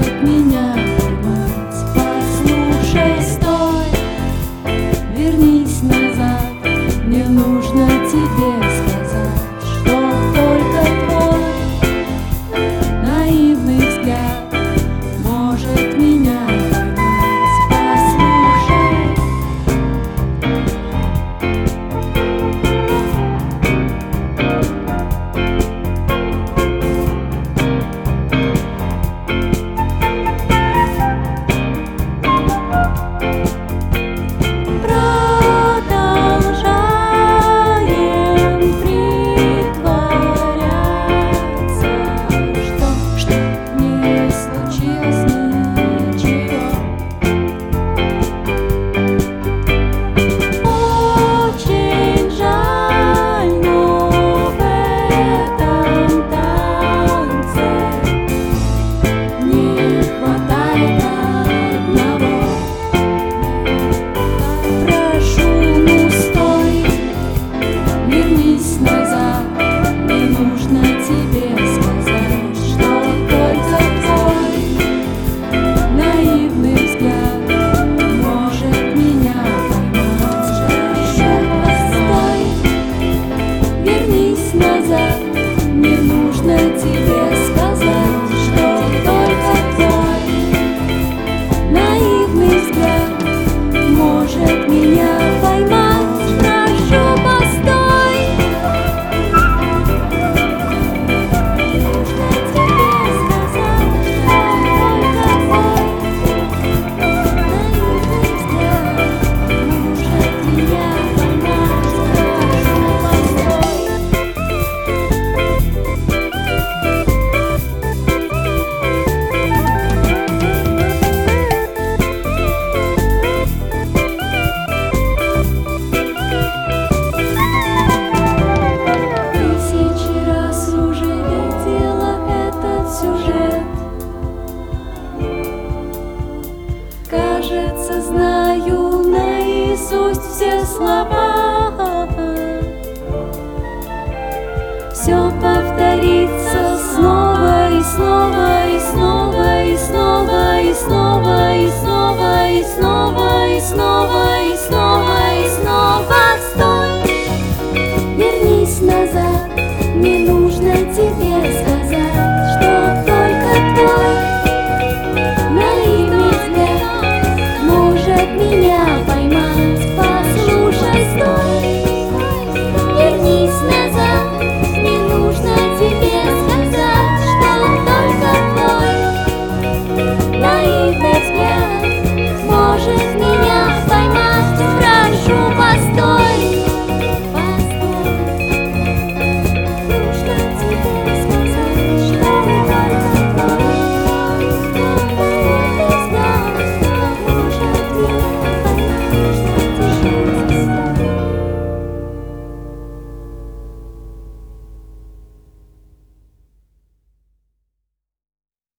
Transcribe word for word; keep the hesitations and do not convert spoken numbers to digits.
может меня поймать. Послушай, стой, вернись назад. Мне нужно тебе сказать, что только твой наивный взгляд может меня поймать. Послушай. Мне нужно тебе сказать, что только твой наивный взгляд может меня поймать. Прошу, постой. Нужно тебе сказать, что только твой наивный взгляд может меня поймать. Кажется, знаю наизусть все слова. Все повторится снова и снова и снова и снова и снова и снова и снова и снова.